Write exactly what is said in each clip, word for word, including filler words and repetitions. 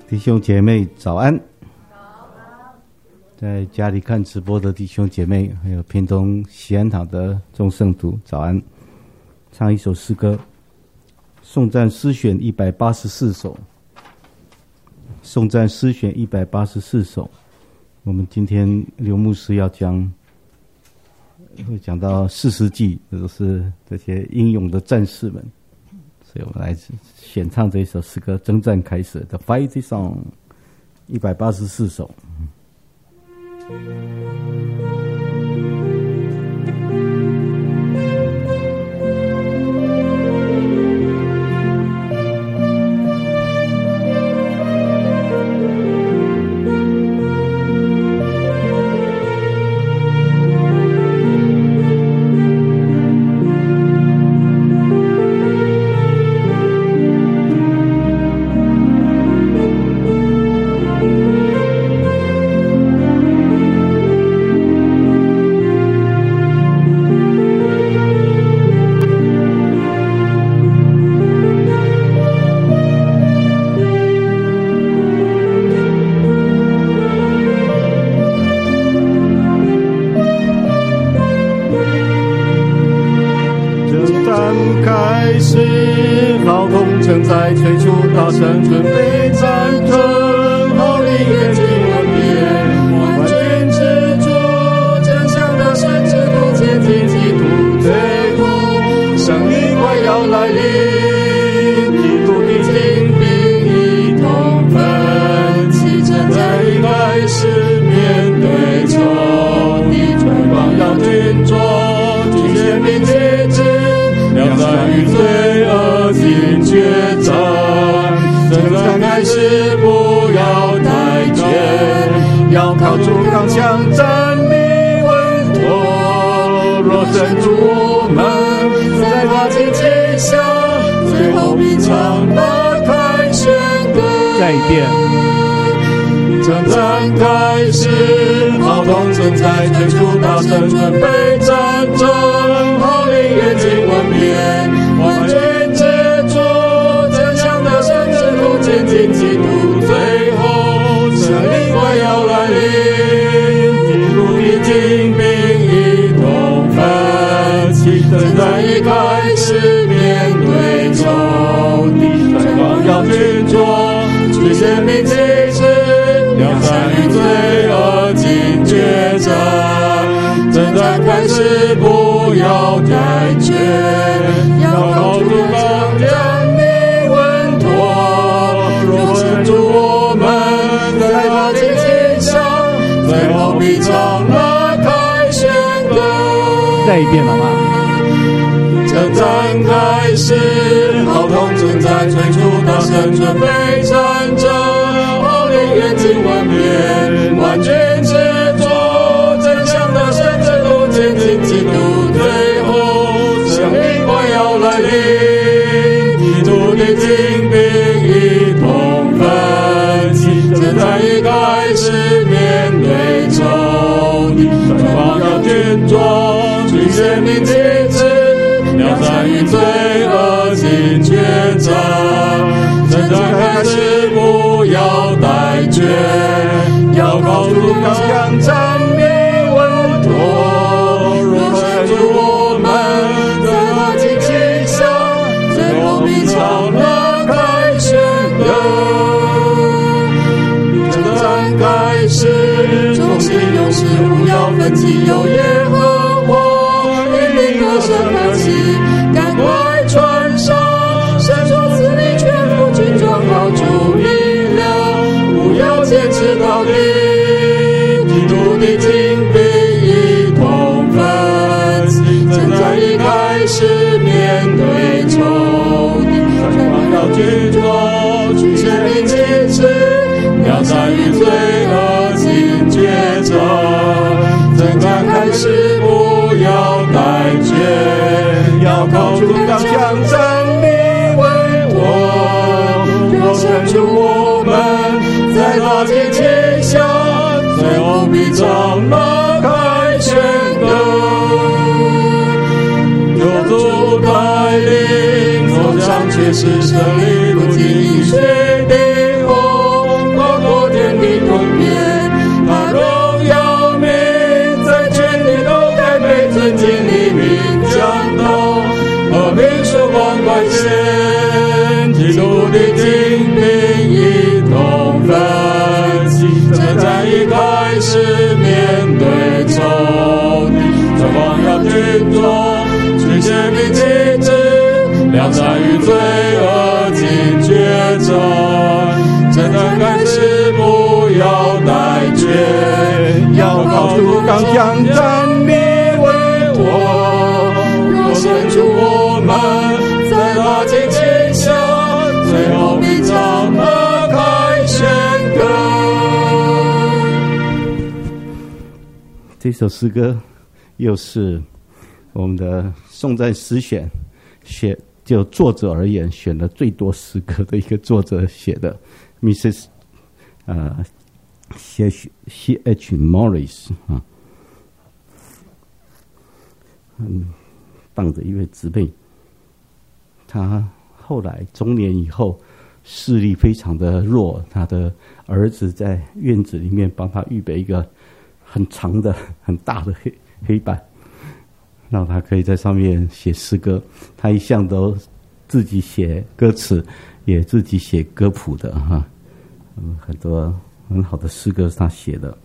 弟兄姐妹早安，在家里看直播的弟兄姐妹，还有屏东喜安堂的众圣徒早安。唱一首诗歌，颂赞诗选一百八十四首，颂赞诗选一百八十四首。我们今天刘牧师要讲，会讲到四世纪，这都是这些英勇的战士们。所以我们来选唱这一首诗歌《征战开始》The Fighting Song， 一百八十四首。 正在催促大声准备战争，号令远近闻遍，万军之主，真相的神之路前进，基督最后胜利快要来临，基督的精兵一同奋起，正在开始面对仇敌，吹棒要军装，举宪兵旗帜，两战与罪恶尽决战，征战开始不要太倦，要靠住钢枪站立稳妥。若神助我们，在他旌旗下，最后必唱打开宣歌。 再一遍。 征战开始，号筒正在催促，大声准备战争，号令远近闻遍，万军之主，真相的神之路前进，基督最后胜利快要来临，基督的精兵一同奋起，征战已开始面对仇敌，吹棒要军装，举宪兵旗帜，要参与罪恶尽决战，征战开始不要太倦，要靠住钢枪立稳妥。若神助我们，在他旌旗上，最后必唱拉开宣歌。 再一遍好吗？ 征战开始，号筒正在催促，大声准备战争，号令远近闻遍，万军之主，真相的神之路前进，基督最后胜利快要来临，基督的精兵一同奋起，征战已开始面对仇敌，吹棒要军装，举宪兵旗帜，要参与罪恶尽决战，征战开始不要太倦，要靠住钢枪站立稳妥。若神助我们，在他旌旗下，最后必唱拉开宣歌。征战开始，众心勇士不要奋起，有耶和华引领歌声而起，赶快穿上神所赐的全副军装，靠主力量，不要坚持到底，基督的精兵一同奋起，征战已开始面对仇敌，吹棒要军装，举宪兵旗帜，要参与罪恶尽决战，征战开始不要太倦，要靠住钢枪站立稳妥。若神助我们，在他旌旗下，最后必唱拉开宣歌。有主带领，走向却是胜利路，经血的火， 的精兵一同奋起，征战一开始，面对仇敌，这光耀军中，去坚定旗帜，两战与罪恶尽决战，征战开始，不要怠倦， 要靠住刚强站立为我， 若献出我们，在大境之下，最后必唱和开宣歌。 这首诗歌又是我们的颂赞诗选写，就作者而言选了最多诗歌的一个作者写的 ，missus 呃 C H Morris 啊，很棒的一位姊妹。他后来中年以后视力非常的弱，他的儿子在院子里面帮他预备一个很长的很大的黑黑板，让他可以在上面写诗歌。他一向都自己写歌词，也自己写歌谱的哈，嗯，很多很好的诗歌是他写的。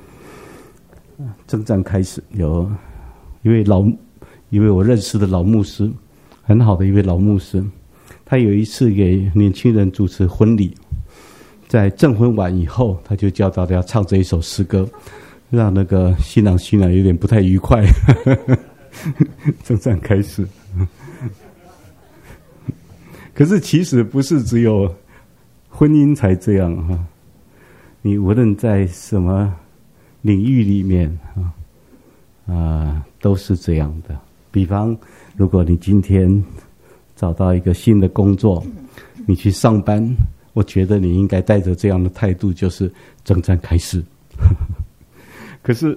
征战开始，有一位老一位我认识的老牧师，很好的一位老牧师，他有一次给年轻人主持婚礼，在证婚完以后，他就教大家唱这一首诗歌，让那个新郎新娘有点不太愉快。征战开始，可是其实不是只有婚姻才这样哈，你无论在什么领域里面啊啊、呃、都是这样的。比方，如果你今天找到一个新的工作，你去上班，我觉得你应该带着这样的态度，就是征战开始。可是，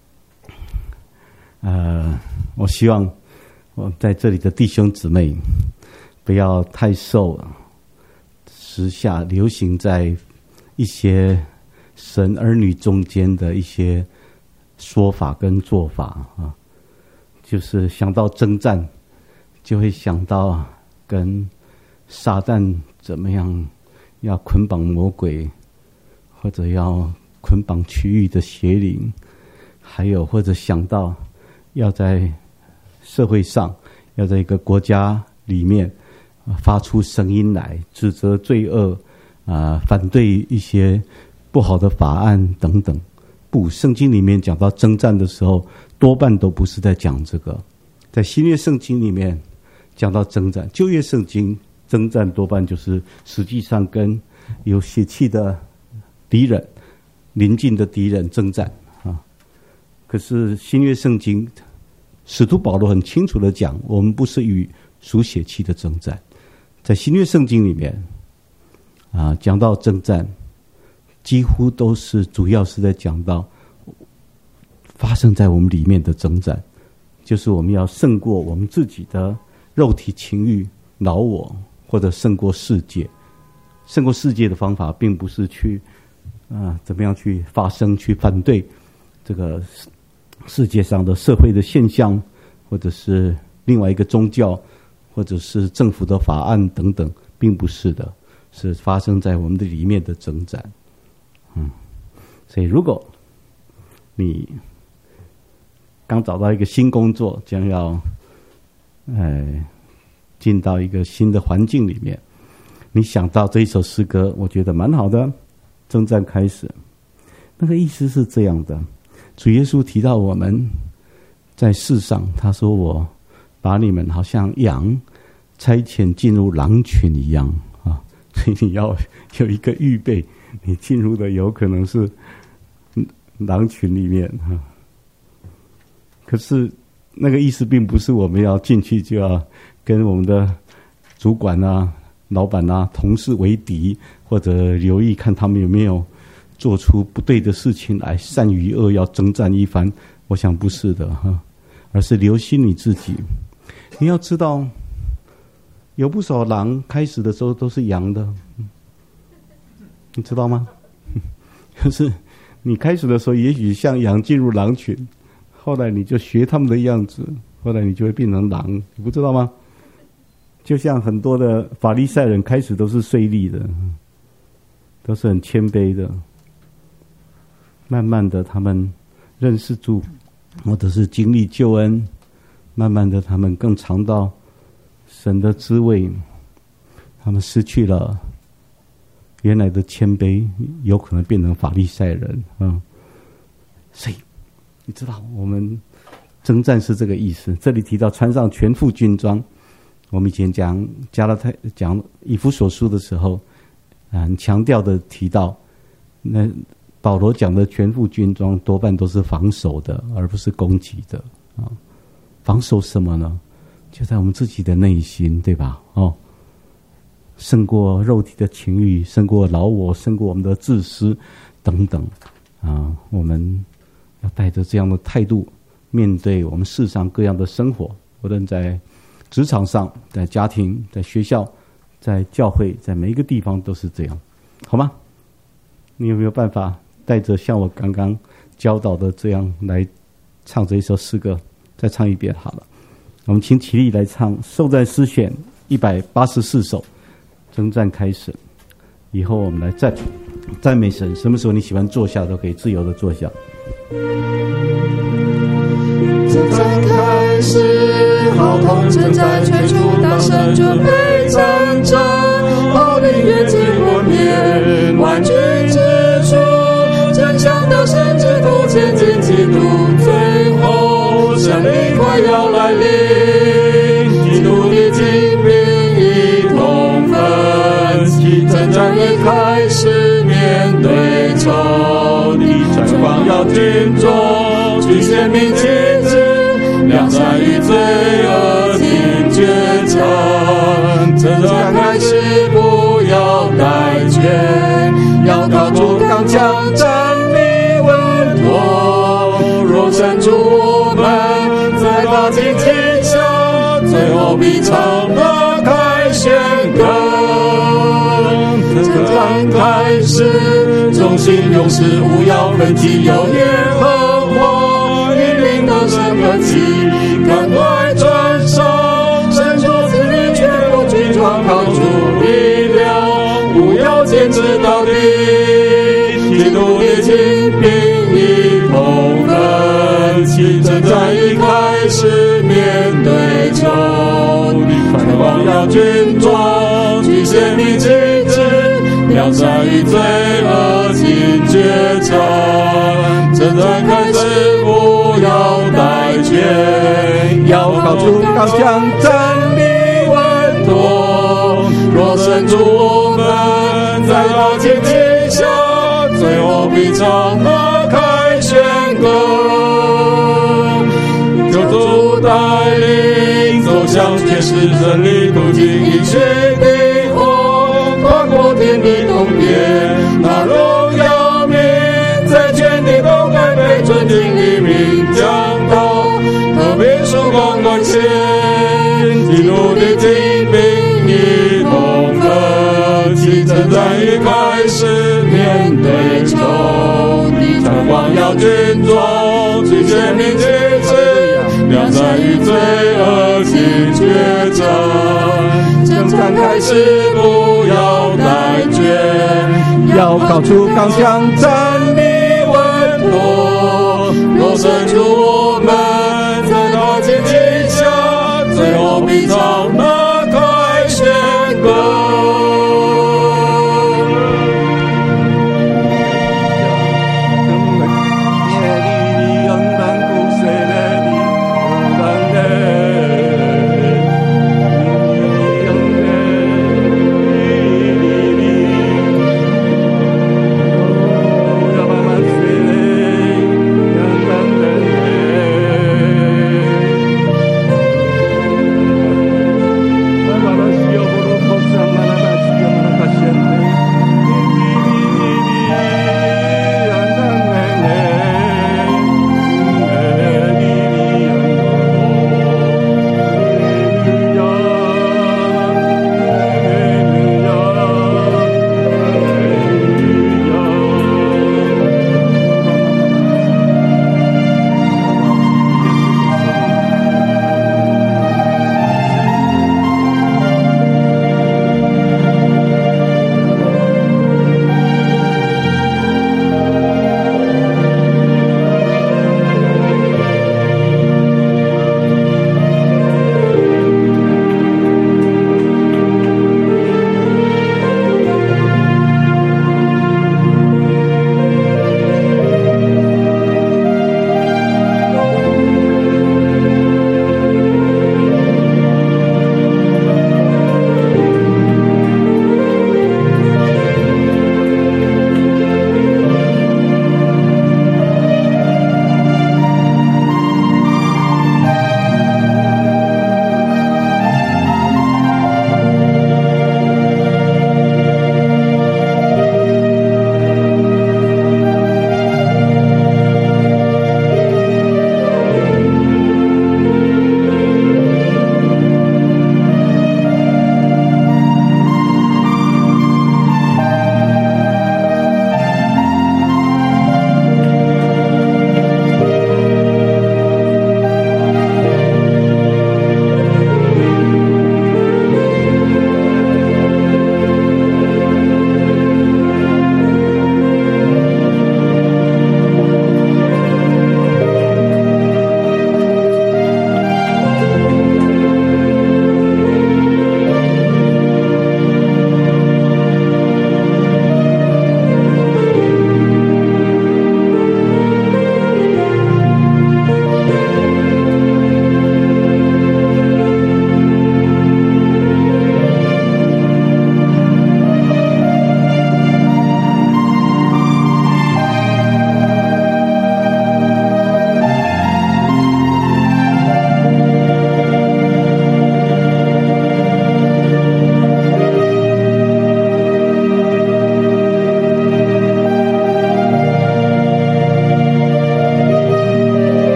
呃，我希望我在这里的弟兄姊妹不要太受时下流行在一些神儿女中间的一些说法跟做法啊，就是想到征战，就会想到跟撒旦怎么样要捆绑魔鬼，或者要捆绑区域的邪灵，还有或者想到要在社会上，要在一个国家里面发出声音来，指责罪恶啊、呃，反对一些不好的法案等等。不，圣经里面讲到征战的时候，多半都不是在讲这个。在新约圣经里面讲到征战，旧约圣经征战多半就是实际上跟有血气的敌人、邻近的敌人征战啊。可是新约圣经，使徒保罗很清楚的讲，我们不是与属血气的征战。在新约圣经里面啊，讲到征战，几乎都是主要是在讲到发生在我们里面的征战，就是我们要胜过我们自己的肉体情欲、老我，或者胜过世界。胜过世界的方法，并不是去啊怎么样去发声、去反对这个世界上的社会的现象，或者是另外一个宗教，或者是政府的法案等等，并不是的，是发生在我们的里面的征战。嗯，所以如果你刚找到一个新工作，将要呃进到一个新的环境里面，你想到这一首诗歌，我觉得蛮好的。征战开始，那个意思是这样的：主耶稣提到我们在世上，他说我把你们好像羊差遣进入狼群一样啊，所以你要有一个预备，你进入的有可能是狼群里面啊。可是那个意思并不是我们要进去就要跟我们的主管啊、老板啊、同事为敌，或者留意看他们有没有做出不对的事情来，善与恶要征战一番。我想不是的哈，而是留心你自己。你要知道，有不少狼开始的时候都是羊的，你知道吗？就是你开始的时候，也许像羊进入狼群，后来你就学他们的样子，后来你就会变成狼，你不知道吗？ 就像很多的法利赛人开始都是税吏的，都是很谦卑的，慢慢的他们认识主，或者是经历救恩，慢慢的他们更尝到神的滋味，他们失去了原来的谦卑，有可能变成法利赛人。嗯，所以你知道我们征战是这个意思。这里提到穿上全副军装，我们以前讲加拉太讲以弗所书的时候，很强调的提到，那保罗讲的全副军装多半都是防守的，而不是攻击的啊。防守什么呢？就在我们自己的内心，对吧？哦，胜过肉体的情欲，胜过老我，胜过我们的自私等等啊。我们要带着这样的态度面对我们世上各样的生活，无论在职场上，在家庭，在学校，在教会，在每一个地方都是这样，好吗？你有没有办法带着像我刚刚教导的这样来唱这一首诗歌？再唱一遍好了。我们请起立来唱《受战诗选》一百八十四首。征战开始以后，我们来赞赞美神。什么时候你喜欢坐下，都可以自由的坐下。 征战开始，号筒正在吹出，大声准备战争，号令远近闻遍，万军之主，真相的神之途，前进基督，最后胜利快要来临，基督的精兵一同奋起，征战已开始，面对仇敌，战况要军中，去显明旗帜，两战与罪恶尽决战，征战开始，不要怠倦，要靠住刚强，站立稳妥，若神助我们，在大荆棘下，最后必常拉开宣告。征战开始，忠心勇士务要奋起，有耶和华引领的神和气，赶快转上，伸出自己全部军装，靠住力量，不要坚持到底，基督的精兵一同奋起，征战已开始，面对仇敌，穿光要军装，去显明旗帜，两战与罪恶尽决战，征战开始，不要怠倦，要靠住刚强，站立稳妥，若神助我们，在大荆棘下，最后必常拉开宣告。求主带领，走向全是真理途径，一血的火，跨过天地东边，那荣耀面在全地都该被尊敬的名讲道，特别曙光光线，基督的精兵一同奋起，征战已开始，面对仇敌，穿光耀军装，去显明旗帜，两战与罪恶尽决战，征战开始，不要怠倦，要靠出刚强，站立稳妥，若神助我们，在大荆棘下，最后必常拉开宣告。